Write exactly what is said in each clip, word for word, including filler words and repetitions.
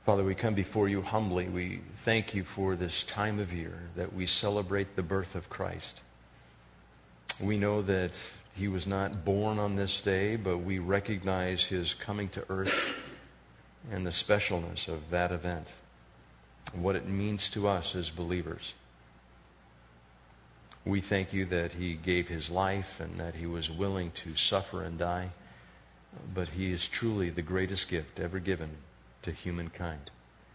Father, we come before you humbly. We thank you for this time of year that we celebrate the birth of Christ. We know that he was not born on this day, but we recognize his coming to earth and the specialness of that event and what it means to us as believers. We thank you that he gave his life and that he was willing to suffer and die, but he is truly the greatest gift ever given to humankind.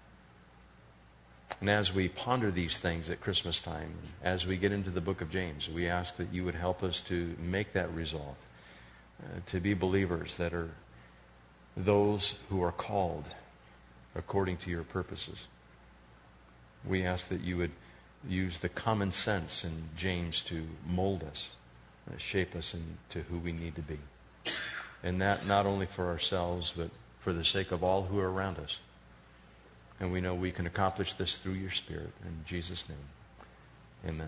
And as we ponder these things at Christmas time, as we get into the book of James, we ask that you would help us to make that resolve, uh, to be believers that are those who are called according to your purposes. We ask that you would use the common sense in James to mold us, uh, shape us into who we need to be. And that not only for ourselves, but for the sake of all who are around us. And we know we can accomplish this through your Spirit. In Jesus' name, amen.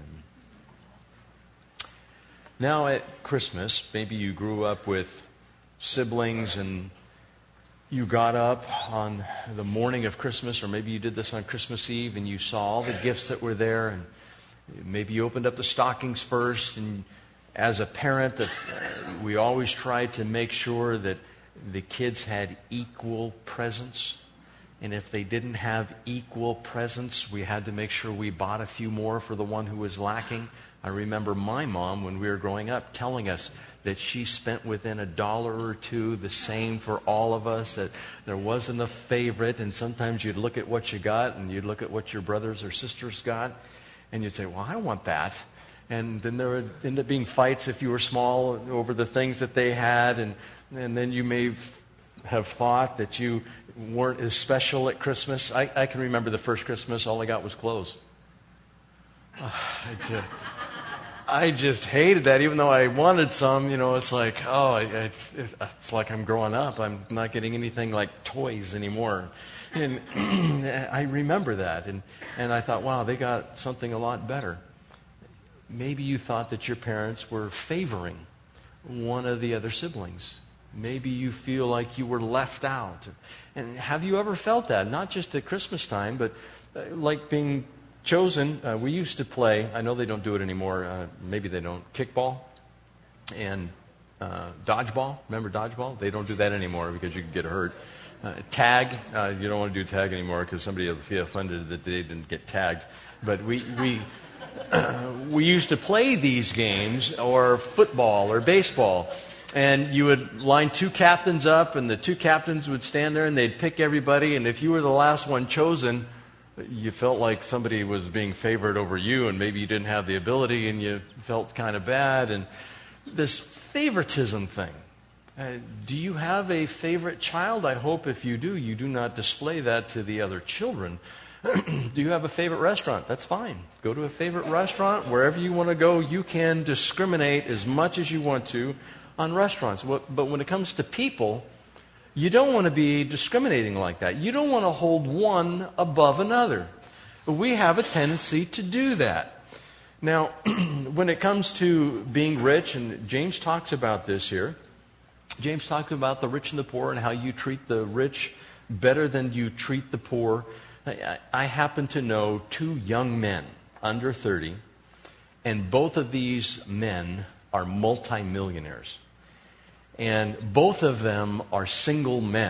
Now at Christmas, maybe you grew up with siblings and you got up on the morning of Christmas, or maybe you did this on Christmas Eve and you saw all the gifts that were there, and maybe you opened up the stockings first. And as a parent, we always try to make sure that the kids had equal presents. And if they didn't have equal presents, we had to make sure we bought a few more for the one who was lacking. I remember my mom, when we were growing up, telling us that she spent within a dollar or two the same for all of us, that there wasn't a favorite. And sometimes you'd look at what you got and you'd look at what your brothers or sisters got, and you'd say, well, I want that. And then there would end up being fights if you were small over the things that they had, and, and then you may have thought that you weren't as special at Christmas. I, I can remember the first Christmas, all I got was clothes. Oh, I, just, I just hated that, even though I wanted some. You know, it's like, oh, I, I, it's like I'm growing up. I'm not getting anything like toys anymore. And I remember that, and, and I thought, wow, they got something a lot better. Maybe you thought that your parents were favoring one of the other siblings. Maybe you feel like you were left out. And have you ever felt that? Not just at Christmas time, but uh, like being chosen. Uh, we used to play, I know they don't do it anymore, uh, maybe they don't, kickball and uh, dodgeball. Remember dodgeball? They don't do that anymore because you can get hurt. Uh, tag, uh, you don't want to do tag anymore because somebody will feel offended that they didn't get tagged. But we... we Uh, we used to play these games, or football or baseball, and you would line two captains up, and the two captains would stand there and they'd pick everybody, and if you were the last one chosen, you felt like somebody was being favored over you, and maybe you didn't have the ability and you felt kind of bad. And this favoritism thing, uh, do you have a favorite child? I hope if you do, you do not display that to the other children. Do you have a favorite restaurant? That's fine. Go to a favorite restaurant. Wherever you want to go, you can discriminate as much as you want to on restaurants. But when it comes to people, you don't want to be discriminating like that. You don't want to hold one above another. But we have a tendency to do that. Now, when it comes to being rich, and James talks about this here, James talks about the rich and the poor and how you treat the rich better than you treat the poor. I happen to know two young men under thirty, and both of these men are multimillionaires. And both of them are single men.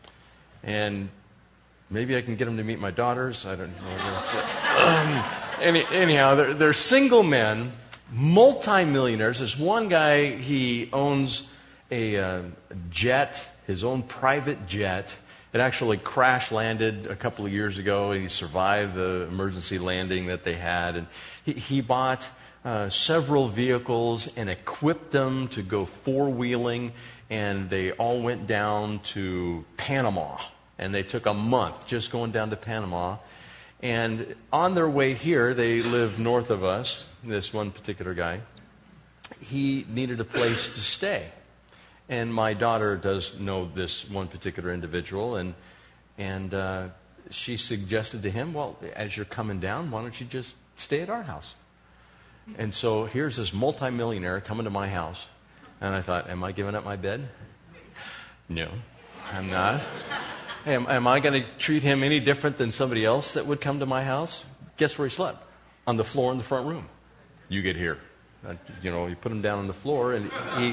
And maybe I can get them to meet my daughters. I don't know. Um, any, anyhow, they're, they're single men, multimillionaires. There's one guy, he owns a uh, jet, his own private jet. It actually crash landed a couple of years ago. He survived the emergency landing that they had. And he, he bought uh, several vehicles and equipped them to go four-wheeling. And they all went down to Panama. And they took a month just going down to Panama. And on their way here, they live north of us, this one particular guy. He needed a place to stay. And my daughter does know this one particular individual, and and uh, she suggested to him, well, as you're coming down, why don't you just stay at our house? And so here's this multimillionaire coming to my house, and I thought, am I giving up my bed? No, I'm not. am, am I going to treat him any different than somebody else that would come to my house? Guess where he slept? On the floor in the front room. You get here. Uh, you know, you put him down on the floor, and he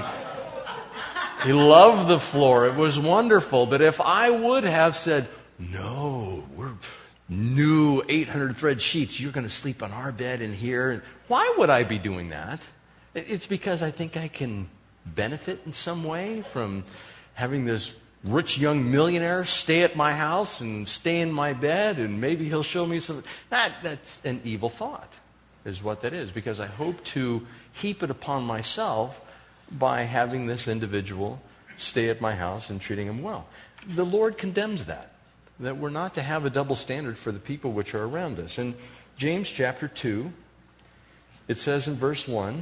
he loved the floor. It was wonderful. But if I would have said, no, we're new eight hundred thread sheets, you're going to sleep on our bed in here. Why would I be doing that? It's because I think I can benefit in some way from having this rich young millionaire stay at my house and stay in my bed, and maybe he'll show me some. That, that's an evil thought, is what that is, because I hope to heap it upon myself by having this individual stay at my house and treating him well. The Lord condemns that, that we're not to have a double standard for the people which are around us. In James chapter two, it says in verse one,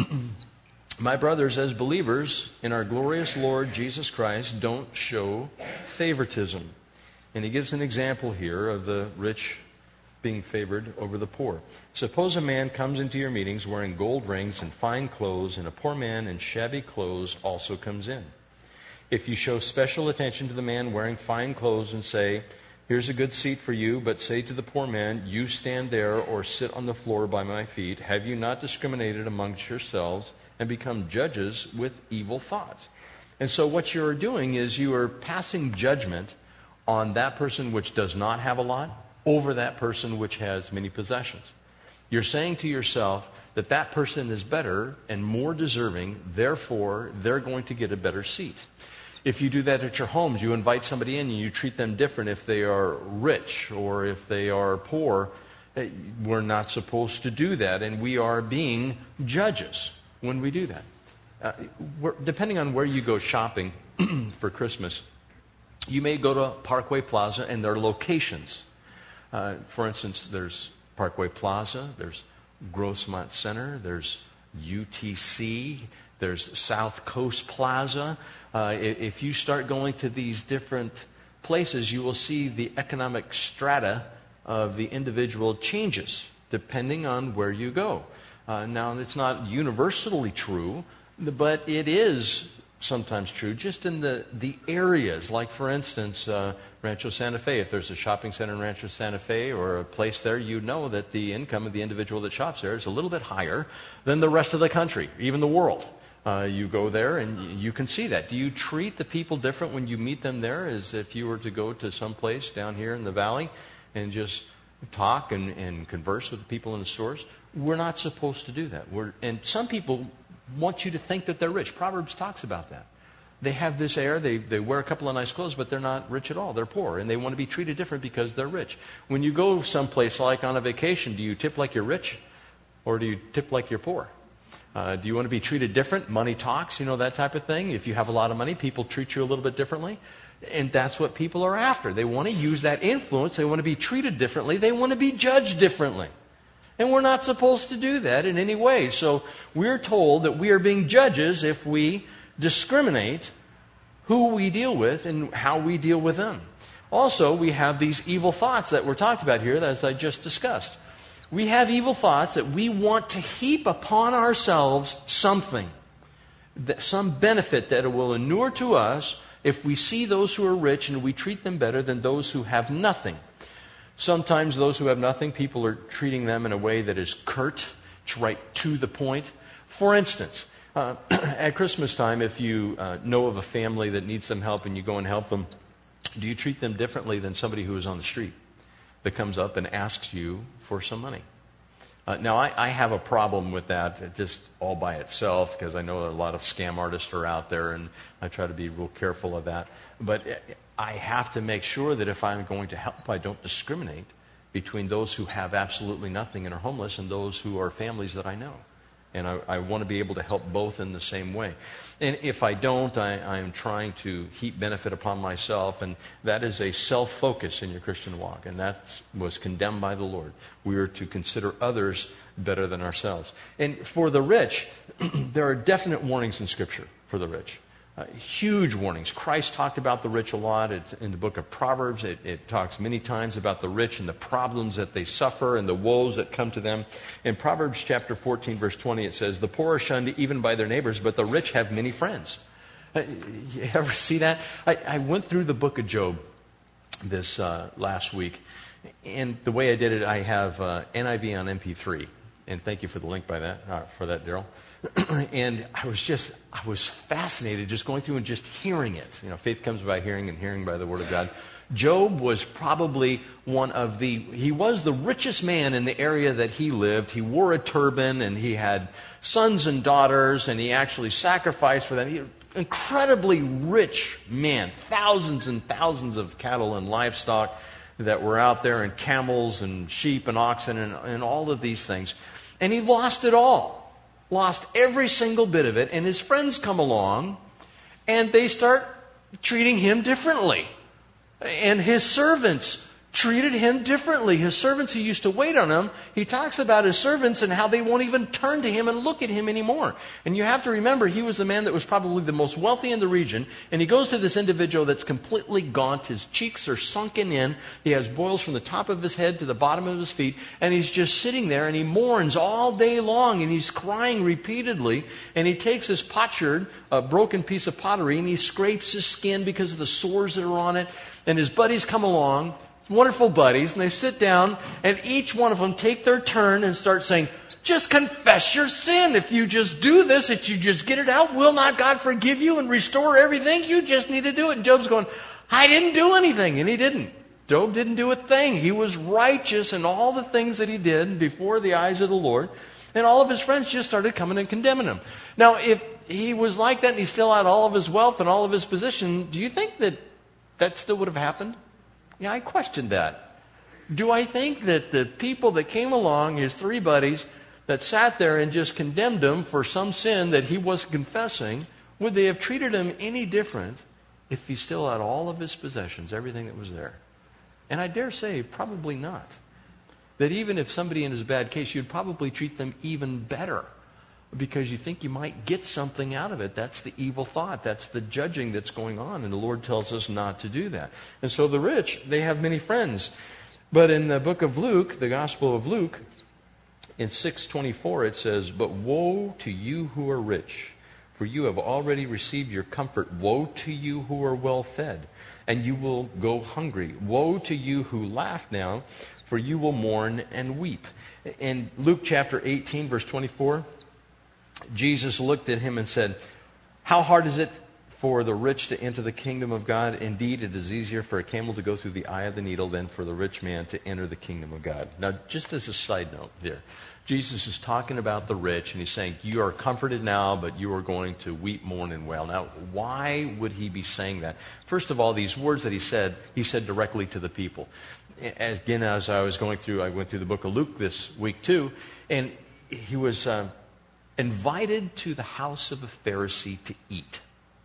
my brothers, as believers in our glorious Lord Jesus Christ, don't show favoritism. And he gives an example here of the rich being favored over the poor. Suppose a man comes into your meetings wearing gold rings and fine clothes, and a poor man in shabby clothes also comes in. If you show special attention to the man wearing fine clothes and say, here's a good seat for you, but say to the poor man, you stand there or sit on the floor by my feet, have you not discriminated amongst yourselves and become judges with evil thoughts? And so what you're doing is you are passing judgment on that person which does not have a lot over that person which has many possessions. You're saying to yourself that that person is better and more deserving, therefore they're going to get a better seat. If you do that at your homes, you invite somebody in and you treat them different if they are rich or if they are poor. We're not supposed to do that, and we are being judges when we do that. Uh, we're, depending on where you go shopping for Christmas, you may go to Parkway Plaza, and there are locations. Uh, for instance, there's Parkway Plaza, there's Grossmont Center, there's U T C, there's South Coast Plaza. Uh, if you start going to these different places, you will see the economic strata of the individual changes depending on where you go. Uh, now, it's not universally true, but it is sometimes true just in the, the areas. Like, for instance, uh, Rancho Santa Fe. If there's a shopping center in Rancho Santa Fe or a place there, you know that the income of the individual that shops there is a little bit higher than the rest of the country, even the world. Uh, you go there and you can see that. Do you treat the people different when you meet them there as if you were to go to some place down here in the valley and just talk and, and converse with the people in the stores? We're not supposed to do that. We're, and some people want you to think that they're rich. Proverbs talks about that. They have this air, they, they wear a couple of nice clothes, but they're not rich at all. They're poor, and they want to be treated different because they're rich. When you go someplace like on a vacation, do you tip like you're rich or do you tip like you're poor? Uh, do you want to be treated different? Money talks, you know, that type of thing. If you have a lot of money, people treat you a little bit differently. And that's what people are after. They want to use that influence. They want to be treated differently. They want to be judged differently. And we're not supposed to do that in any way. So we're told that we are being judges if we discriminate who we deal with and how we deal with them. Also, we have these evil thoughts that were talked about here, as I just discussed. We have evil thoughts that we want to heap upon ourselves something, some benefit that it will inure to us if we see those who are rich and we treat them better than those who have nothing. Sometimes those who have nothing, people are treating them in a way that is curt, it's right to the point. For instance, uh, at Christmas time, if you uh, know of a family that needs some help and you go and help them, do you treat them differently than somebody who is on the street that comes up and asks you for some money? Uh, now, I, I have a problem with that just all by itself because I know that a lot of scam artists are out there, and I try to be real careful of that. But I have to make sure that if I'm going to help, I don't discriminate between those who have absolutely nothing and are homeless and those who are families that I know. And I, I want to be able to help both in the same way. And if I don't, I, I'm trying to heap benefit upon myself, and that is a self-focus in your Christian walk, and that was condemned by the Lord. We are to consider others better than ourselves. And for the rich, there are definite warnings in Scripture for the rich. Uh, huge warnings. Christ talked about the rich a lot. It's in the book of Proverbs. It, it talks many times about the rich and the problems that they suffer and the woes that come to them. In Proverbs chapter fourteen, verse twenty, it says, "The poor are shunned even by their neighbors, but the rich have many friends." Uh, you ever see that? I, I went through the book of Job this uh, last week. And the way I did it, I have uh, N I V on M P three. And thank you for the link by that, uh, for that, Daryl. And I was just, I was fascinated just going through and just hearing it. You know, faith comes by hearing and hearing by the Word of God. Job was probably one of the, he was the richest man in the area that he lived. He wore a turban and he had sons and daughters and he actually sacrificed for them. He, incredibly rich man, thousands and thousands of cattle and livestock that were out there, and camels and sheep and oxen and, and all of these things. And he lost it all. Lost every single bit of it. And his friends come along and they start treating him differently. And his servants treated him differently. His servants who used to wait on him, he talks about his servants and how they won't even turn to him and look at him anymore. And you have to remember, he was the man that was probably the most wealthy in the region. And he goes to this individual that's completely gaunt. His cheeks are sunken in. He has boils from the top of his head to the bottom of his feet. And he's just sitting there and he mourns all day long. And he's crying repeatedly. And he takes his potsherd, a broken piece of pottery, and he scrapes his skin because of the sores that are on it. And his buddies come along, wonderful buddies, and they sit down, and each one of them take their turn and start saying, just confess your sin. If you just do this, if you just get it out, will not God forgive you and restore everything? You just need to do it. And Job's going, I didn't do anything. And he didn't. Job didn't do a thing. He was righteous in all the things that he did before the eyes of the Lord. And all of his friends just started coming and condemning him. Now, if he was like that and he still had all of his wealth and all of his position, do you think that that still would have happened? Yeah, I questioned that. Do I think that the people that came along, his three buddies, that sat there and just condemned him for some sin that he was confessing, would they have treated him any different if he still had all of his possessions, everything that was there? And I dare say, probably not. That even if somebody in his bad case, you'd probably treat them even better, because you think you might get something out of it. That's the evil thought. That's the judging that's going on. And the Lord tells us not to do that. And so the rich, they have many friends. But in the book of Luke, the Gospel of Luke, in six twenty-four, it says, but woe to you who are rich, for you have already received your comfort. Woe to you who are well fed, and you will go hungry. Woe to you who laugh now, for you will mourn and weep. In Luke chapter eighteen, verse twenty-four, Jesus looked at him and said, how hard is it for the rich to enter the kingdom of God? Indeed, it is easier for a camel to go through the eye of the needle than for the rich man to enter the kingdom of God. Now, just as a side note here, Jesus is talking about the rich, and he's saying, you are comforted now, but you are going to weep, mourn, and wail. Now, why would he be saying that? First of all, these words that he said, he said directly to the people. Again, as I was going through, I went through the book of Luke this week too, and he was uh, invited to the house of a Pharisee to eat.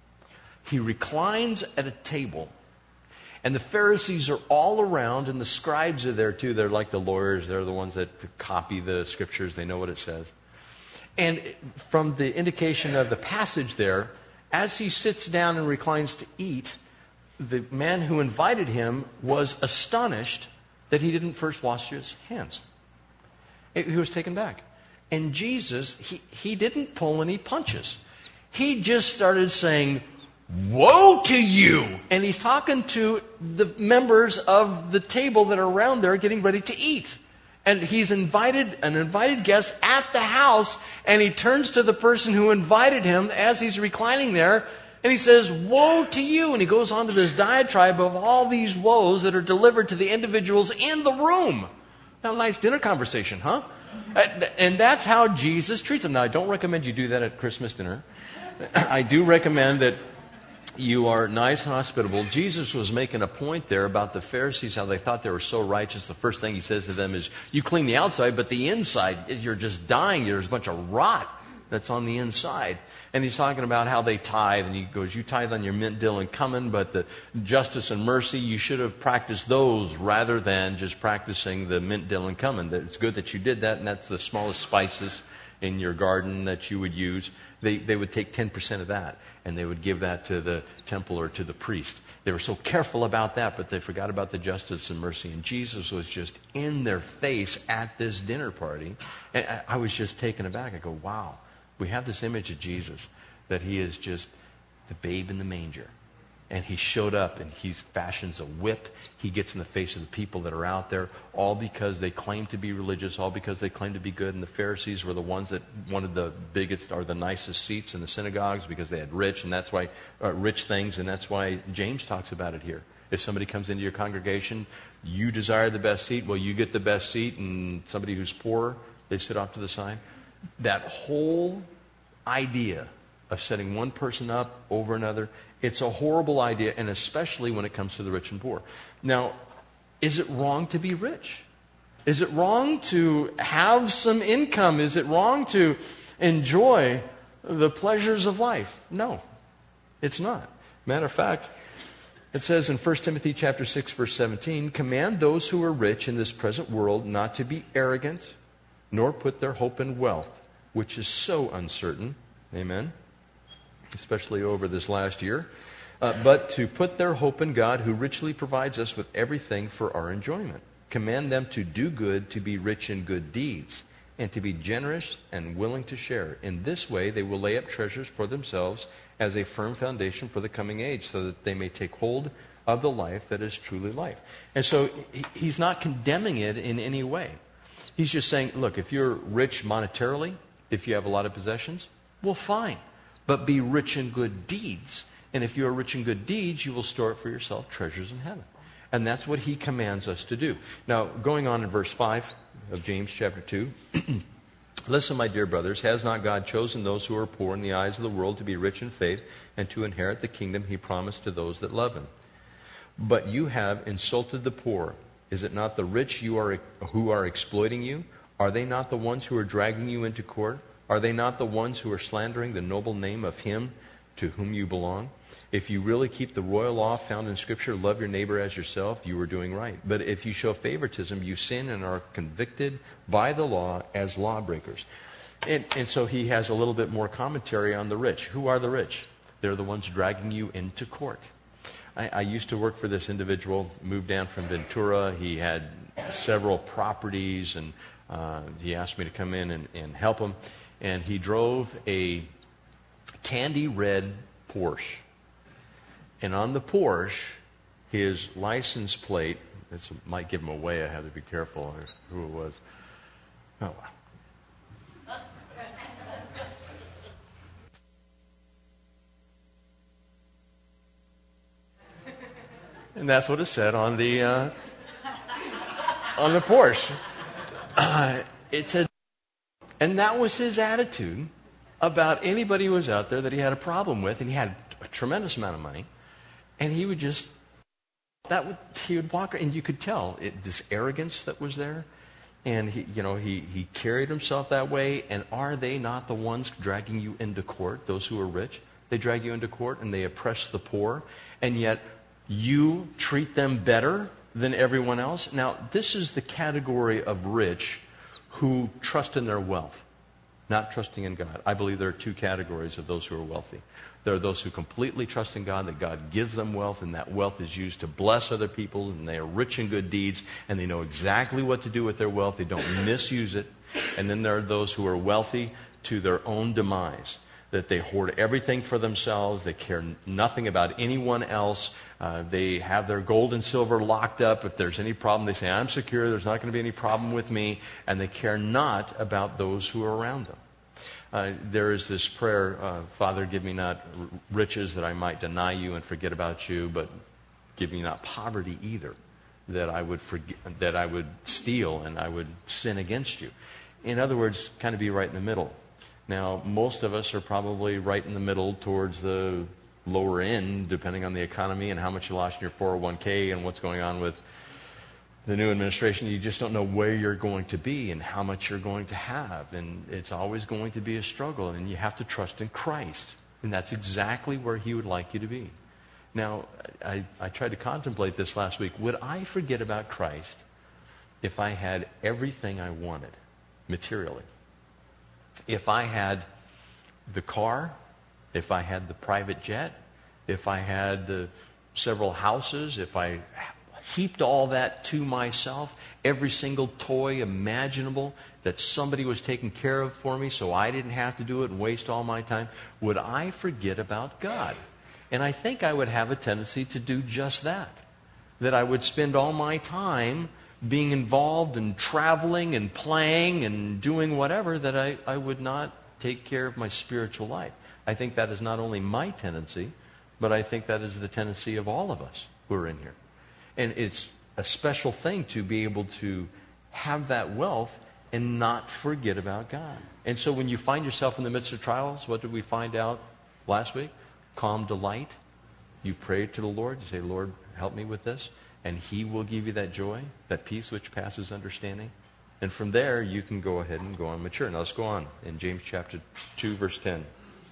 He reclines at a table, and the Pharisees are all around, and the scribes are there too. They're like the lawyers. They're the ones that copy the scriptures. They know what it says. And from the indication of the passage there, as he sits down and reclines to eat, the man who invited him was astonished that he didn't first wash his hands. He was taken back. And Jesus, he, he didn't pull any punches. He just started saying, woe to you! And he's talking to the members of the table that are around there getting ready to eat. And he's invited, an invited guest at the house, and he turns to the person who invited him as he's reclining there, and he says, woe to you! And he goes on to this diatribe of all these woes that are delivered to the individuals in the room. Now, nice dinner conversation, huh? And that's how Jesus treats them. Now, I don't recommend you do that at Christmas dinner. I do recommend that you are nice and hospitable. Jesus was making a point there about the Pharisees, how they thought they were so righteous. The first thing he says to them is, you clean the outside, but the inside, you're just dying. There's a bunch of rot that's on the inside. And he's talking about how they tithe, and he goes, you tithe on your mint, dill, and cumin, but the justice and mercy, you should have practiced those rather than just practicing the mint, dill, and cumin. It's good that you did that, and that's the smallest spices in your garden that you would use. They, they would take ten percent of that, and they would give that to the temple or to the priest. They were so careful about that, but they forgot about the justice and mercy. And Jesus was just in their face at this dinner party. And I, I was just taken aback. I go, wow. We have this image of Jesus, that he is just the babe in the manger. And he showed up, and he fashions a whip. He gets in the face of the people that are out there, all because they claim to be religious, all because they claim to be good. And the Pharisees were the ones that wanted the biggest or the nicest seats in the synagogues because they had rich, and that's why uh, rich things, and that's why James talks about it here. If somebody comes into your congregation, you desire the best seat, well, you get the best seat, and somebody who's poor, they sit off to the side. That whole idea of setting one person up over another, it's a horrible idea, and especially when it comes to the rich and poor. Now, is it wrong to be rich? Is it wrong to have some income? Is it wrong to enjoy the pleasures of life? No, it's not. Matter of fact, it says in First Timothy chapter six, verse seventeen, command those who are rich in this present world not to be arrogant, nor put their hope in wealth, which is so uncertain. Amen. Especially over this last year, uh, but to put their hope in God, who richly provides us with everything for our enjoyment. Command them to do good, to be rich in good deeds, and to be generous and willing to share. In this way, they will lay up treasures for themselves as a firm foundation for the coming age, so that they may take hold of the life that is truly life. And so he's not condemning it in any way. He's just saying, look, if you're rich monetarily, if you have a lot of possessions, well, fine. But be rich in good deeds. And if you are rich in good deeds, you will store up for yourself treasures in heaven. And that's what he commands us to do. Now, going on in verse five of James chapter two. Listen, my dear brothers, has not God chosen those who are poor in the eyes of the world to be rich in faith and to inherit the kingdom he promised to those that love him? But you have insulted the poor. Is it not the rich you are who are exploiting you? Are they not the ones who are dragging you into court? Are they not the ones who are slandering the noble name of him to whom you belong? If you really keep the royal law found in Scripture, love your neighbor as yourself, you are doing right. But if you show favoritism, you sin and are convicted by the law as lawbreakers. And, and so he has a little bit more commentary on the rich. Who are the rich? They're the ones dragging you into court. I, I used to work for this individual, moved down from Ventura. He had several properties, and uh, he asked me to come in and, and help him. And he drove a candy red Porsche. And on the Porsche, his license plate, it might give him away, I have to be careful who it was. Oh, wow. And that's what it said on the uh, on the Porsche. Uh, it said, and that was his attitude about anybody who was out there that he had a problem with, and he had a tremendous amount of money, and he would just that would he would walk, and you could tell it, this arrogance that was there, and he you know he he carried himself that way. And are they not the ones dragging you into court? Those who are rich, they drag you into court and they oppress the poor, and yet you treat them better than everyone else. Now, this is the category of rich who trust in their wealth, not trusting in God. I believe there are two categories of those who are wealthy. There are those who completely trust in God, that God gives them wealth, and that wealth is used to bless other people, and they are rich in good deeds, and they know exactly what to do with their wealth. They don't misuse it. And then there are those who are wealthy to their own demise, that they hoard everything for themselves. They care nothing about anyone else. Uh, they have their gold and silver locked up. If there's any problem, they say, I'm secure. There's not going to be any problem with me. And they care not about those who are around them. Uh, there is this prayer, uh, Father, give me not r- riches that I might deny you and forget about you, but give me not poverty either, that I would forget, that I would steal and I would sin against you. In other words, kind of be right in the middle. Now, most of us are probably right in the middle towards the lower end, depending on the economy and how much you lost in your four oh one k and what's going on with the new administration. You just don't know where you're going to be and how much you're going to have. And it's always going to be a struggle. And you have to trust in Christ. And that's exactly where he would like you to be. Now, I, I tried to contemplate this last week. Would I forget about Christ if I had everything I wanted materially? If I had the car, if I had the private jet, if I had the several houses, if I heaped all that to myself, every single toy imaginable that somebody was taking care of for me so I didn't have to do it and waste all my time, would I forget about God? And I think I would have a tendency to do just that. That I would spend all my time being involved in traveling and playing and doing whatever, that I, I would not take care of my spiritual life. I think that is not only my tendency, but I think that is the tendency of all of us who are in here. And it's a special thing to be able to have that wealth and not forget about God. And so when you find yourself in the midst of trials, what did we find out last week? Calm delight. You pray to the Lord. You say, Lord, help me with this. And He will give you that joy, that peace which passes understanding. And from there, you can go ahead and go on mature. Now let's go on in James chapter two, verse ten.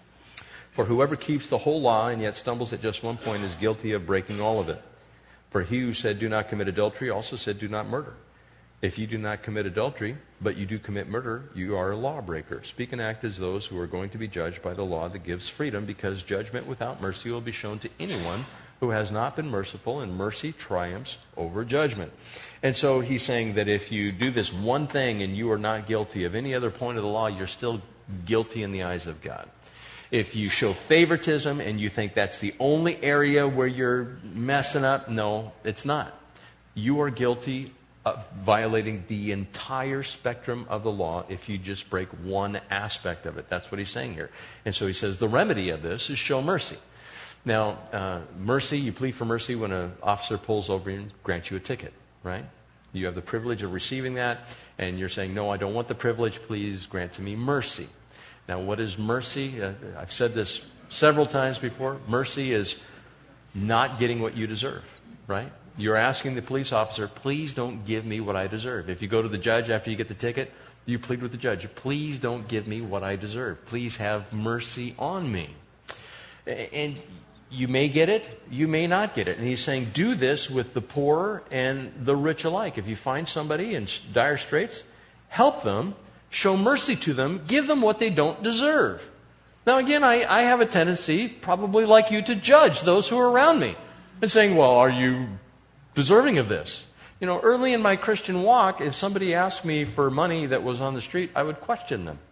For whoever keeps the whole law and yet stumbles at just one point is guilty of breaking all of it. For he who said, do not commit adultery, also said, do not murder. If you do not commit adultery, but you do commit murder, you are a lawbreaker. Speak and act as those who are going to be judged by the law that gives freedom, because judgment without mercy will be shown to anyone who has not been merciful, and mercy triumphs over judgment. And so he's saying that if you do this one thing and you are not guilty of any other point of the law, you're still guilty in the eyes of God. If you show favoritism and you think that's the only area where you're messing up, no, it's not. You are guilty of violating the entire spectrum of the law if you just break one aspect of it. That's what he's saying here. And so he says the remedy of this is show mercy. Now, uh, mercy, you plead for mercy when an officer pulls over and grants you a ticket, right? You have the privilege of receiving that, and you're saying, no, I don't want the privilege, please grant to me mercy. Now, what is mercy? Uh, I've said this several times before. Mercy is not getting what you deserve, right? You're asking the police officer, please don't give me what I deserve. If you go to the judge after you get the ticket, you plead with the judge, please don't give me what I deserve. Please have mercy on me. And you may get it, you may not get it. And he's saying, do this with the poor and the rich alike. If you find somebody in dire straits, help them, show mercy to them, give them what they don't deserve. Now again, I, I have a tendency, probably like you, to judge those who are around me. And saying, well, are you deserving of this? You know, early in my Christian walk, if somebody asked me for money that was on the street, I would question them.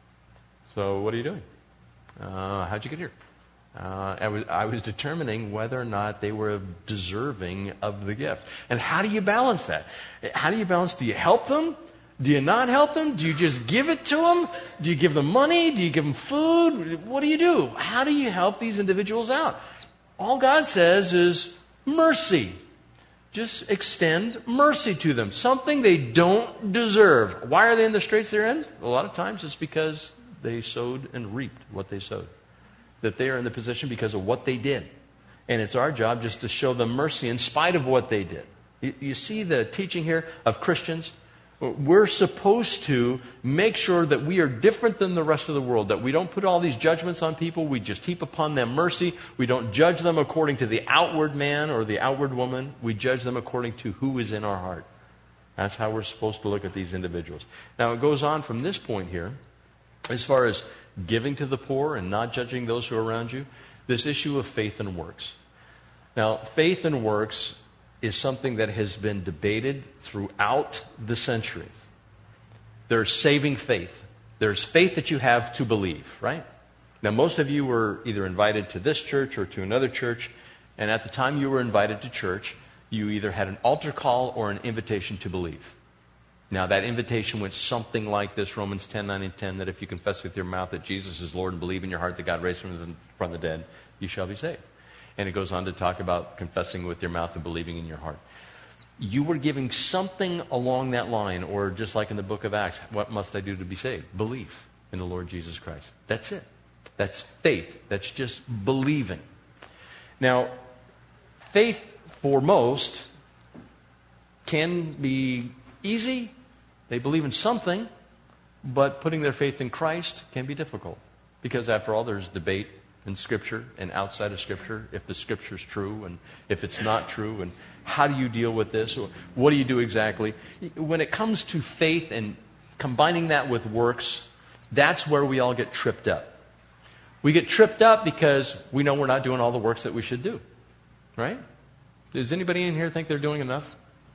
So what are you doing? Uh, how'd you get here? Uh, I was, I was determining whether or not they were deserving of the gift. And how do you balance that? How do you balance? Do you help them? Do you not help them? Do you just give it to them? Do you give them money? Do you give them food? What do you do? How do you help these individuals out? All God says is mercy. Just extend mercy to them. Something they don't deserve. Why are they in the straits they're in? A lot of times it's because they sowed and reaped what they sowed. That they are in the position because of what they did. And it's our job just to show them mercy in spite of what they did. You, you see the teaching here of Christians? We're supposed to make sure that we are different than the rest of the world. That we don't put all these judgments on people. We just heap upon them mercy. We don't judge them according to the outward man or the outward woman. We judge them according to who is in our heart. That's how we're supposed to look at these individuals. Now it goes on from this point here. As far as giving to the poor and not judging those who are around you, this issue of faith and works. Now, faith and works is something that has been debated throughout the centuries. There's saving faith. There's faith that you have to believe, right? Now, most of you were either invited to this church or to another church, and at the time you were invited to church, you either had an altar call or an invitation to believe. Now, that invitation went something like this, Romans ten, nine, and ten, that if you confess with your mouth that Jesus is Lord and believe in your heart that God raised him from the, from the dead, you shall be saved. And it goes on to talk about confessing with your mouth and believing in your heart. You were giving something along that line, or just like in the book of Acts, what must I do to be saved? Believe in the Lord Jesus Christ. That's it. That's faith. That's just believing. Now, faith for most can be easy. They believe in something, but putting their faith in Christ can be difficult. Because after all, there's debate in Scripture and outside of Scripture, if the Scripture is true and if it's not true, and how do you deal with this? Or what do you do exactly? When it comes to faith and combining that with works, that's where we all get tripped up. We get tripped up because we know we're not doing all the works that we should do. Right? Does anybody in here think they're doing enough?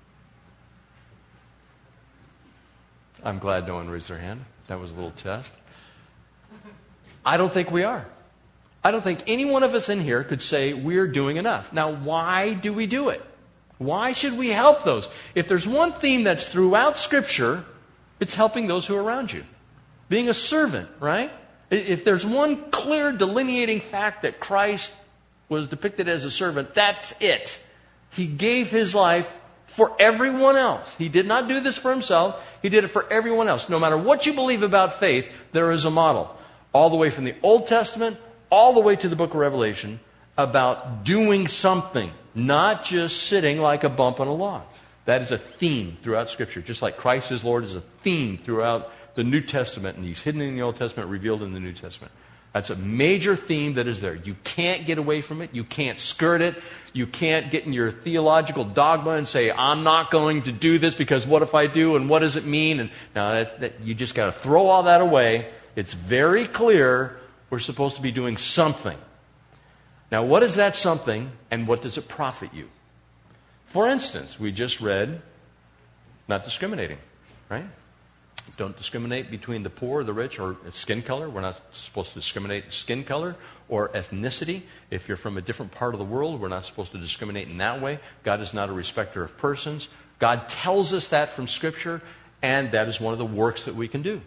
I'm glad no one raised their hand. That was a little test. I don't think we are. I don't think any one of us in here could say we're doing enough. Now, why do we do it? Why should we help those? If there's one theme that's throughout Scripture, it's helping those who are around you. Being a servant, right? If there's one clear delineating fact that Christ was depicted as a servant, that's it. He gave his life for everyone else. He did not do this for himself. He did it for everyone else. No matter what you believe about faith, there is a model. All the way from the Old Testament, all the way to the book of Revelation, about doing something, not just sitting like a bump on a log. That is a theme throughout Scripture. Just like Christ is Lord is a theme throughout the New Testament, and he's hidden in the Old Testament, revealed in the New Testament. That's a major theme that is there. You can't get away from it. You can't skirt it. You can't get in your theological dogma and say, I'm not going to do this because what if I do, and what does it mean? And now that, that, you just got to throw all that away. It's very clear we're supposed to be doing something. Now, what is that something, and what does it profit you? For instance, we just read not discriminating, right? Don't discriminate between the poor or the rich or skin color. We're not supposed to discriminate skin color or ethnicity. If you're from a different part of the world, we're not supposed to discriminate in that way. God is not a respecter of persons. God tells us that from Scripture, and that is one of the works that we can do.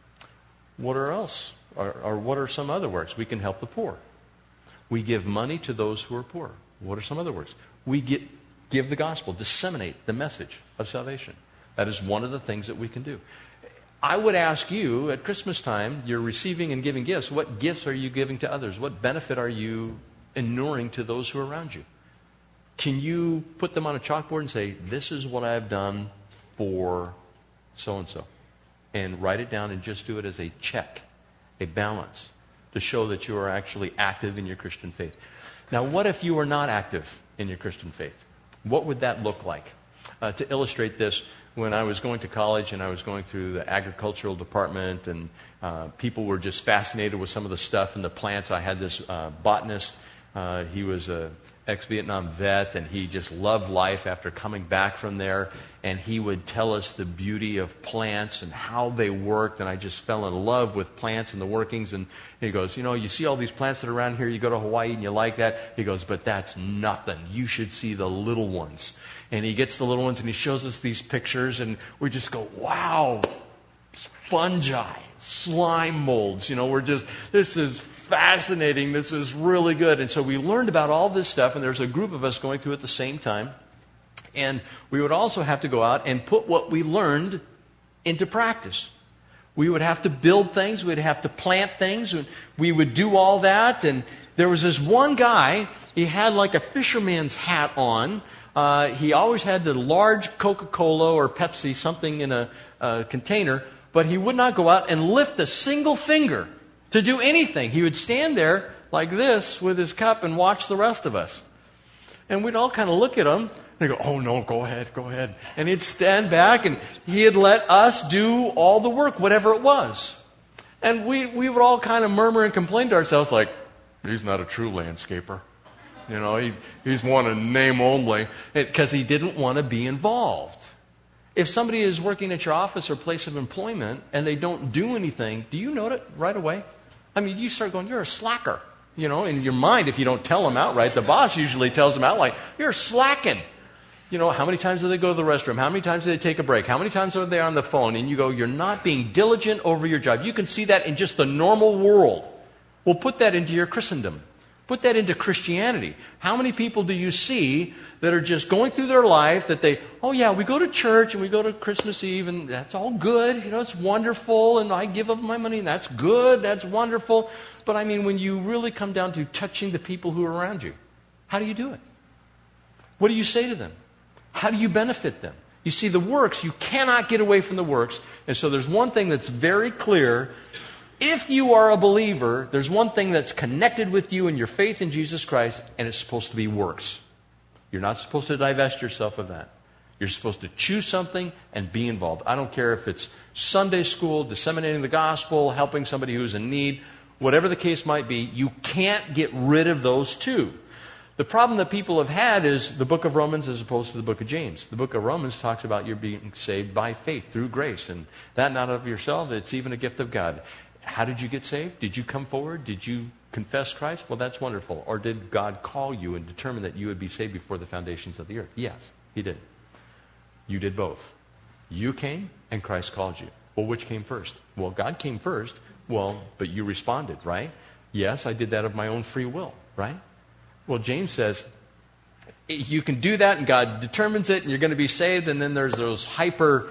What are else? Or, or what are some other works? We can help the poor. We give money to those who are poor. What are some other works? We get, give the gospel, disseminate the message of salvation. That is one of the things that we can do. I would ask you, at Christmas time, you're receiving and giving gifts. What gifts are you giving to others? What benefit are you inuring to those who are around you? Can you put them on a chalkboard and say, this is what I've done for so-and-so? And write it down and just do it as a check, a balance, to show that you are actually active in your Christian faith. Now, what if you are not active in your Christian faith? What would that look like? Uh, to illustrate this, when I was going to college and I was going through the agricultural department, and uh, people were just fascinated with some of the stuff and the plants. I had this uh, botanist. Uh, he was a ex-Vietnam vet, and he just loved life after coming back from there. And he would tell us the beauty of plants and how they worked. And I just fell in love with plants and the workings. And he goes, you know, you see all these plants that are around here. You go to Hawaii and you like that. He goes, but that's nothing. You should see the little ones. And he gets the little ones and he shows us these pictures. And we just go, wow, fungi, slime molds. You know, we're just, this is fascinating. This is really good. And so we learned about all this stuff. And there's a group of us going through at the same time. And we would also have to go out and put what we learned into practice. We would have to build things. We'd have to plant things. We would do all that. And there was this one guy, he had like a fisherman's hat on. Uh, he always had the large Coca-Cola or Pepsi, something in a, a container. But he would not go out and lift a single finger to do anything. He would stand there like this with his cup and watch the rest of us. And we'd all kind of look at him. And he'd go, oh no, go ahead, go ahead. And he'd stand back and he'd let us do all the work, whatever it was. And we, we would all kind of murmur and complain to ourselves like, he's not a true landscaper. You know, he, he's one in name only. Because he didn't want to be involved. If somebody is working at your office or place of employment and they don't do anything, do you know it right away? I mean, you start going, you're a slacker. You know, in your mind, if you don't tell them outright, the boss usually tells them out like, you're slacking. You know, how many times do they go to the restroom? How many times do they take a break? How many times are they on the phone? And you go, you're not being diligent over your job. You can see that in just the normal world. Well, put that into your Christendom. Put that into Christianity. How many people do you see that are just going through their life that they, oh yeah, we go to church and we go to Christmas Eve and that's all good. You know, it's wonderful and I give of my money and that's good. That's wonderful. But I mean, when you really come down to touching the people who are around you, how do you do it? What do you say to them? How do you benefit them? You see, the works, you cannot get away from the works. And so there's one thing that's very clear. If you are a believer, there's one thing that's connected with you in your faith in Jesus Christ, and it's supposed to be works. You're not supposed to divest yourself of that. You're supposed to choose something and be involved. I don't care if it's Sunday school, disseminating the gospel, helping somebody who's in need, whatever the case might be, you can't get rid of those two. The problem that people have had is the book of Romans as opposed to the book of James. The book of Romans talks about you being saved by faith through grace. And that not of yourself, it's even a gift of God. how did you get saved? Did you come forward? Did you confess Christ? Well, that's wonderful. Or did God call you and determine that you would be saved before the foundations of the earth? Yes, He did. You did both. You came and Christ called you. Well, which came first? Well, God came first. Well, but you responded, right? Yes, I did that of my own free will, right? Well, James says, you can do that and God determines it and you're going to be saved. And then there's those hyper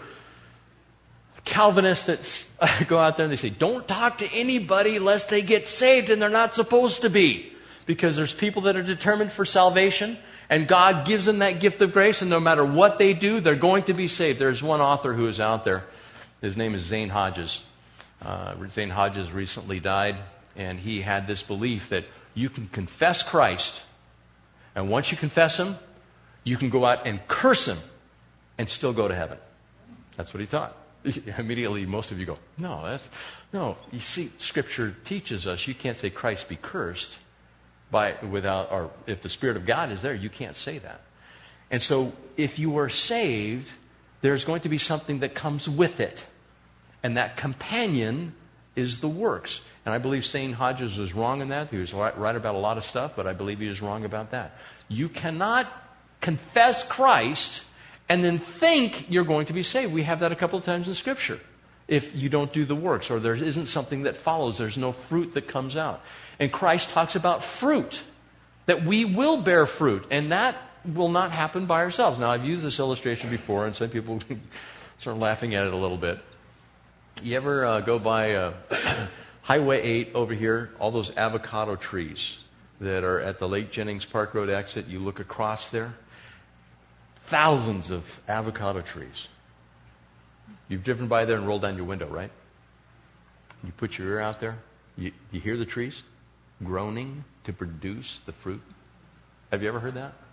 Calvinists that go out there and they say, don't talk to anybody lest they get saved, and they're not supposed to be. Because there's people that are determined for salvation, and God gives them that gift of grace, and no matter what they do, they're going to be saved. There's one author who is out there. His name is Zane Hodges. Uh, Zane Hodges recently died, and he had this belief that you can confess Christ, and once you confess Him, you can go out and curse Him and still go to heaven. That's what he taught. Immediately, most of you go, no, that's, no. You see, Scripture teaches us you can't say Christ be cursed by without, or if the Spirit of God is there, you can't say that. And so, if you are saved, there's going to be something that comes with it, and that companion is the works. And I believe Zane Hodges was wrong in that. He was right, right about a lot of stuff, but I believe he was wrong about that. You cannot confess Christ and then think you're going to be saved. We have that a couple of times in Scripture. If you don't do the works, or there isn't something that follows, there's no fruit that comes out. And Christ talks about fruit, that we will bear fruit, and that will not happen by ourselves. Now, I've used this illustration before, and some people start laughing at it a little bit. You ever uh, go by uh, Highway eight over here, all those avocado trees that are at the Lake Jennings Park Road exit? You look across there. Thousands of avocado trees. You've driven by there and rolled down your window, right? You put your ear out there. You, you hear the trees groaning to produce the fruit. Have you ever heard that?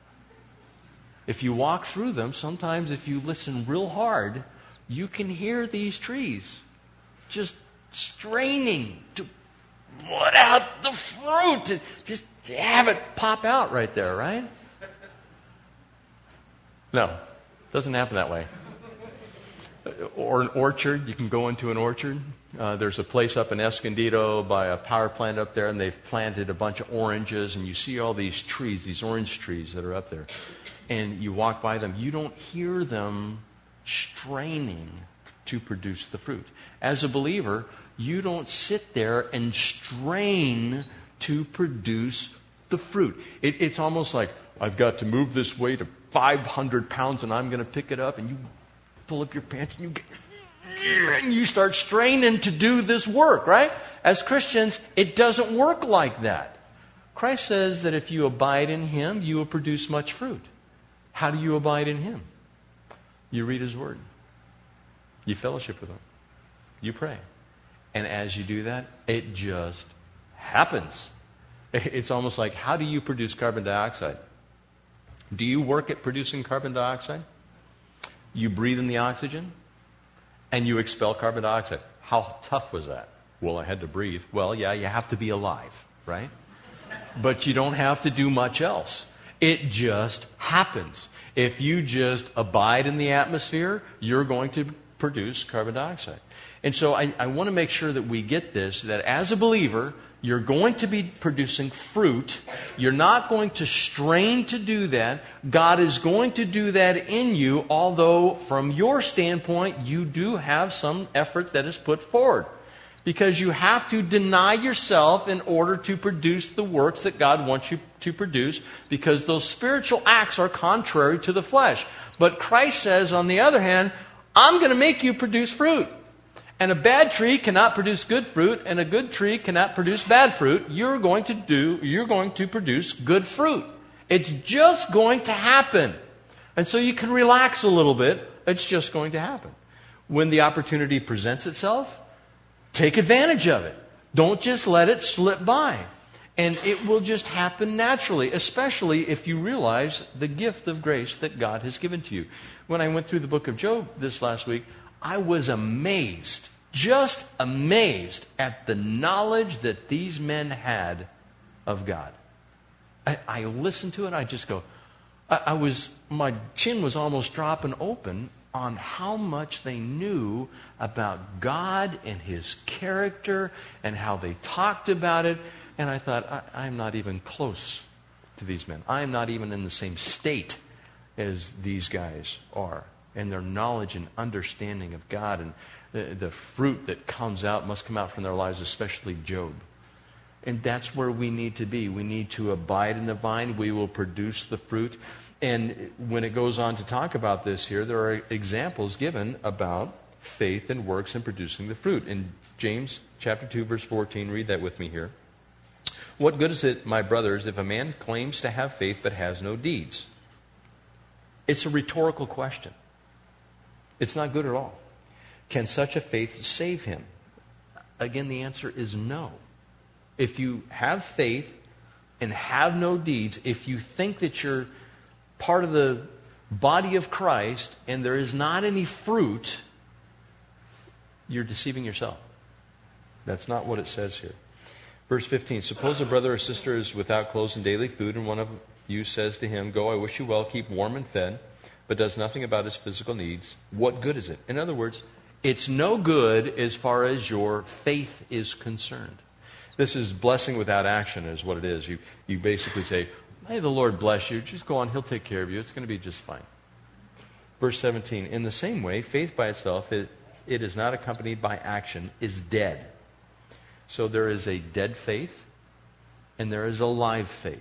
If you walk through them, sometimes if you listen real hard, you can hear these trees just straining to let out the fruit, to just have it pop out right there, right? No, it doesn't happen that way. Or an orchard, you can go into an orchard. Uh, there's a place up in Escondido by a power plant up there, and they've planted a bunch of oranges, and you see all these trees, these orange trees that are up there. And you walk by them. You don't hear them straining to produce the fruit. As a believer, you don't sit there and strain to produce the fruit. It, it's almost like, I've got to move this weight of five hundred pounds and I'm going to pick it up, and you pull up your pants and you get, and you start straining to do this work, right? As Christians, it doesn't work like that. Christ says that if you abide in Him, you will produce much fruit. How do you abide in Him? You read His Word. You fellowship with Him. You pray. And as you do that, it just happens. It's almost like, how do you produce carbon dioxide? Do you work at producing carbon dioxide? You breathe in the oxygen, and you expel carbon dioxide. How tough was that? Well, I had to breathe. Well, yeah, you have to be alive, right? But you don't have to do much else. It just happens. If you just abide in the atmosphere, you're going to produce carbon dioxide. And so I, I want to make sure that we get this, that as a believer, you're going to be producing fruit. You're not going to strain to do that. God is going to do that in you, although from your standpoint, you do have some effort that is put forward. Because you have to deny yourself in order to produce the works that God wants you to produce, because those spiritual acts are contrary to the flesh. But Christ says, on the other hand, I'm going to make you produce fruit. And a bad tree cannot produce good fruit, and a good tree cannot produce bad fruit. You're going to do, you're going to produce good fruit. It's just going to happen. And so you can relax a little bit. It's just going to happen. When the opportunity presents itself, take advantage of it. Don't just let it slip by. And it will just happen naturally, especially if you realize the gift of grace that God has given to you. When I went through the book of Job this last week, I was amazed, just amazed at the knowledge that these men had of God. I, I listened to it, I just go, I, I was, my chin was almost dropping open on how much they knew about God and His character and how they talked about it. And I thought, I, I'm not even close to these men. I'm not even in the same state as these guys are. And their knowledge and understanding of God and the, the fruit that comes out must come out from their lives, especially Job. And that's where we need to be. We need to abide in the vine. We will produce the fruit. And when it goes on to talk about this here, there are examples given about faith and works and producing the fruit. In James chapter two, verse fourteen, read that with me here. What good is it, my brothers, if a man claims to have faith but has no deeds? It's a rhetorical question. It's not good at all. Can such a faith save him? Again, the answer is no. If you have faith and have no deeds, if you think that you're part of the body of Christ and there is not any fruit, you're deceiving yourself. That's not what it says here. Verse fifteen, suppose a brother or sister is without clothes and daily food, and one of you says to him, go, I wish you well, keep warm and fed, but does nothing about his physical needs. What good is it? In other words, it's no good as far as your faith is concerned. This is blessing without action is what it is. You, you basically say, may the Lord bless you. Just go on. He'll take care of you. It's going to be just fine. Verse seventeen, in the same way, faith by itself, it, it is not accompanied by action, is dead. So there is a dead faith and there is a live faith.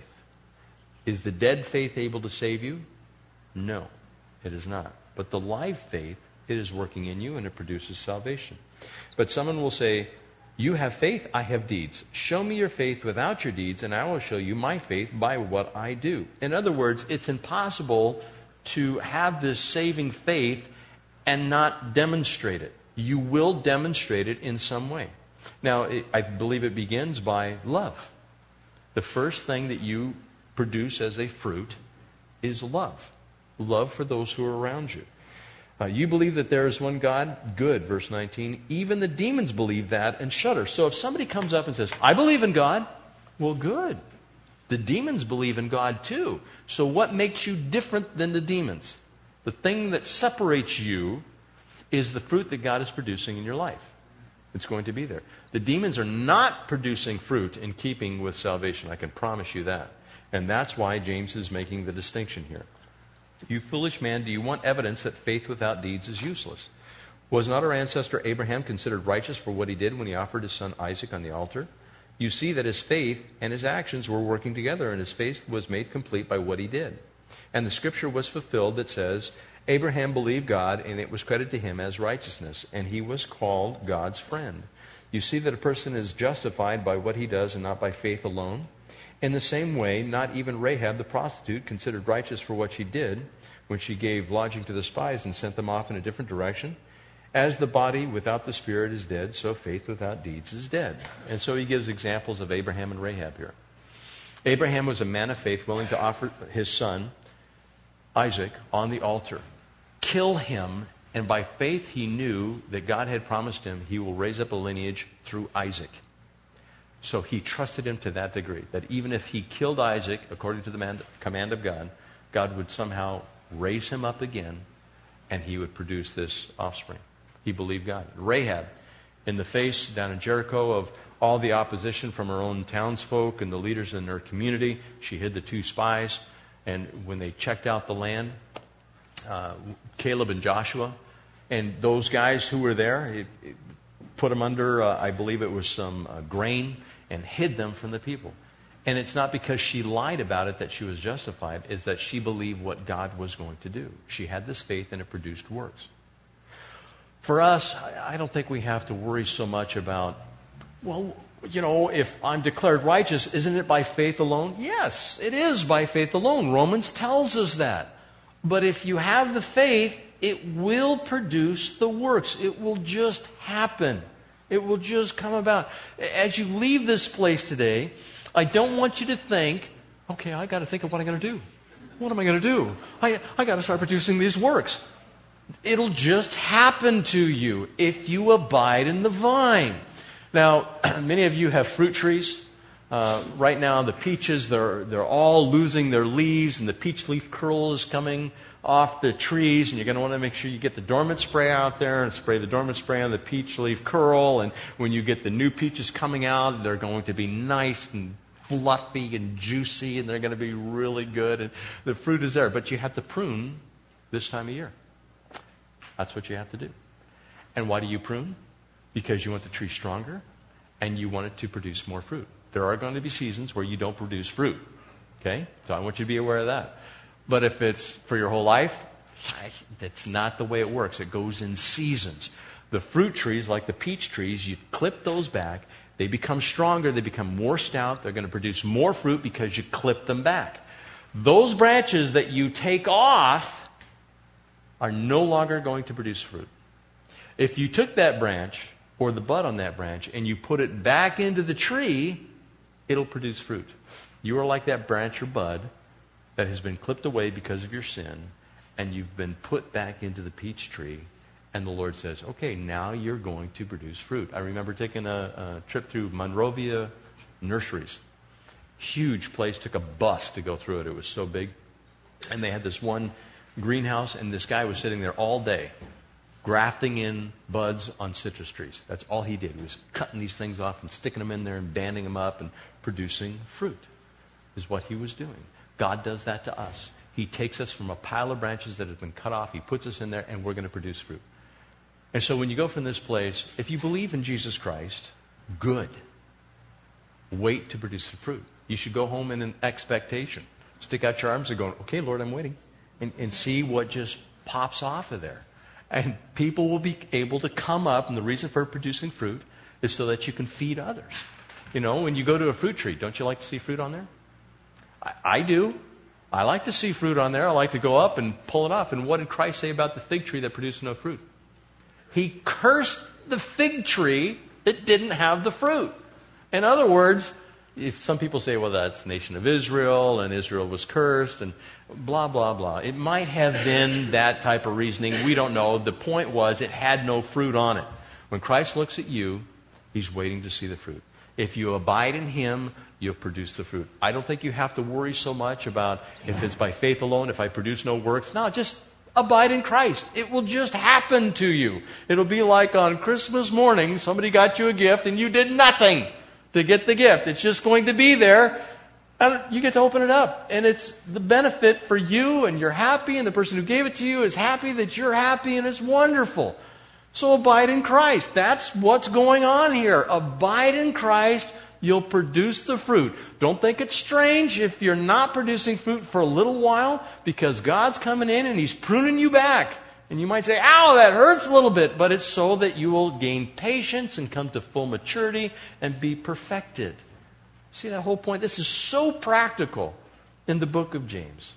Is the dead faith able to save you? No, it is not. But the live faith, it is working in you and it produces salvation. But someone will say, you have faith, I have deeds. Show me your faith without your deeds, and I will show you my faith by what I do. In other words, it's impossible to have this saving faith and not demonstrate it. You will demonstrate it in some way. Now, it, I believe it begins by love. The first thing that you produce as a fruit is love. Love for those who are around you. Uh, you believe that there is one God? Good, verse nineteen. Even the demons believe that and shudder. So if somebody comes up and says, I believe in God, well, good. The demons believe in God too. So what makes you different than the demons? The thing that separates you is the fruit that God is producing in your life. It's going to be there. The demons are not producing fruit in keeping with salvation. I can promise you that. And that's why James is making the distinction here. You foolish man, do you want evidence that faith without deeds is useless? Was not our ancestor Abraham considered righteous for what he did when he offered his son Isaac on the altar? You see that his faith and his actions were working together, and his faith was made complete by what he did. And the scripture was fulfilled that says, Abraham believed God, and it was credited to him as righteousness, and he was called God's friend. You see that a person is justified by what he does and not by faith alone. In the same way, not even Rahab the prostitute, considered righteous for what she did when she gave lodging to the spies and sent them off in a different direction. As the body without the spirit is dead, so faith without deeds is dead. And so he gives examples of Abraham and Rahab here. Abraham was a man of faith, willing to offer his son, Isaac, on the altar. Kill him, and by faith he knew that God had promised him he will raise up a lineage through Isaac. So he trusted him to that degree, that even if he killed Isaac, according to the man, command of God, God would somehow raise him up again, and he would produce this offspring. He believed God. Rahab, in the face down in Jericho of all the opposition from her own townsfolk and the leaders in her community, she hid the two spies, and when they checked out the land, uh, Caleb and Joshua, and those guys who were there, it, it put them under, uh, I believe it was some uh, grain, and hid them from the people. And it's not because she lied about it that she was justified. It's that she believed what God was going to do. She had this faith and it produced works. For us, I don't think we have to worry so much about, well, you know, if I'm declared righteous, isn't it by faith alone? Yes, it is by faith alone. Romans tells us that. But if you have the faith, it will produce the works. It will just happen. It will just come about. As you leave this place today, I don't want you to think, okay, I got to think of what I'm going to do. What am I going to do? I, I got to start producing these works. It'll just happen to you if you abide in the vine. Now, many of you have fruit trees. Uh, right now, the peaches, they're, they're all losing their leaves, and the peach leaf curl is coming off the trees, and you're going to want to make sure you get the dormant spray out there and spray the dormant spray on the peach leaf curl. And when you get the new peaches coming out, they're going to be nice and fluffy and juicy, and they're going to be really good, and the fruit is there. But you have to prune this time of year. That's what you have to do. And why do you prune? Because you want the tree stronger, and you want it to produce more fruit. There are going to be seasons where you don't produce fruit. Okay? So I want you to be aware of that. But if it's for your whole life, that's not the way it works. It goes in seasons. The fruit trees, like the peach trees, you clip those back. They become stronger. They become more stout. They're going to produce more fruit because you clip them back. Those branches that you take off are no longer going to produce fruit. If you took that branch or the bud on that branch and you put it back into the tree, it'll produce fruit. You are like that branch or bud that has been clipped away because of your sin, and you've been put back into the peach tree, and the Lord says, okay, now you're going to produce fruit. I remember taking a, a trip through Monrovia Nurseries. Huge place, took a bus to go through it. It was so big. And they had this one greenhouse, and this guy was sitting there all day grafting in buds on citrus trees. That's all he did. He was cutting these things off and sticking them in there and banding them up and producing fruit is what he was doing. God does that to us. He takes us from a pile of branches that have been cut off. He puts us in there, and we're going to produce fruit. And so when you go from this place, if you believe in Jesus Christ, good. Wait to produce the fruit. You should go home in an expectation. Stick out your arms and go, okay, Lord, I'm waiting. And, and see what just pops off of there. And people will be able to come up, and the reason for producing fruit is so that you can feed others. You know, when you go to a fruit tree, don't you like to see fruit on there? I, I do. I like to see fruit on there. I like to go up and pull it off. And what did Christ say about the fig tree that produced no fruit? He cursed the fig tree that didn't have the fruit. In other words, if some people say, well, that's the nation of Israel, and Israel was cursed, and blah, blah, blah. It might have been that type of reasoning. We don't know. The point was it had no fruit on it. When Christ looks at you, he's waiting to see the fruit. If you abide in him, you'll produce the fruit. I don't think you have to worry so much about if it's by faith alone, if I produce no works. No, just abide in Christ. It will just happen to you. It'll be like on Christmas morning, somebody got you a gift and you did nothing to get the gift. It's just going to be there, and you get to open it up. And it's the benefit for you, and you're happy, and the person who gave it to you is happy that you're happy, and it's wonderful. So abide in Christ. That's what's going on here. Abide in Christ. You'll produce the fruit. Don't think it's strange if you're not producing fruit for a little while, because God's coming in and he's pruning you back. And you might say, ow, that hurts a little bit. But it's so that you will gain patience and come to full maturity and be perfected. See that whole point? This is so practical in the book of James.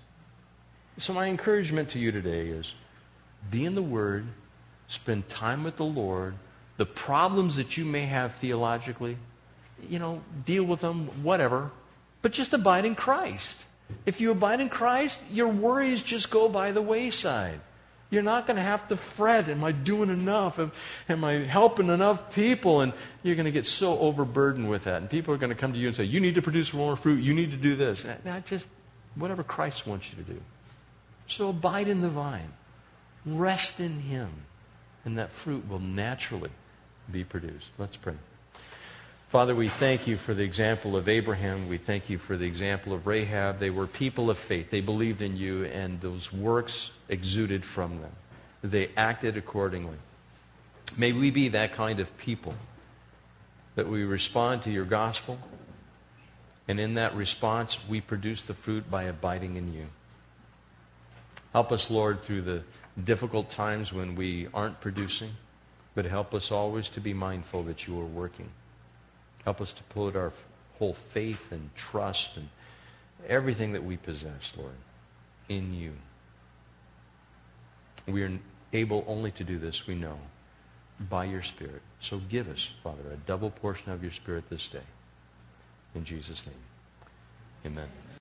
So my encouragement to you today is be in the Word, spend time with the Lord. The problems that you may have theologically, you know, deal with them, whatever. But just abide in Christ. If you abide in Christ, your worries just go by the wayside. You're not going to have to fret, am I doing enough? Am I helping enough people? And you're going to get so overburdened with that. And people are going to come to you and say, you need to produce more fruit. You need to do this. Not just whatever Christ wants you to do. So abide in the vine. Rest in him. And that fruit will naturally be produced. Let's pray. Father, we thank you for the example of Abraham. We thank you for the example of Rahab. They were people of faith. They believed in you, and those works exuded from them. They acted accordingly. May we be that kind of people, that we respond to your gospel, and in that response, we produce the fruit by abiding in you. Help us, Lord, through the difficult times when we aren't producing, but help us always to be mindful that you are working. Help us to put our whole faith and trust and everything that we possess, Lord, in you. We are able only to do this, we know, by your Spirit. So give us, Father, a double portion of your Spirit this day. In Jesus' name, amen.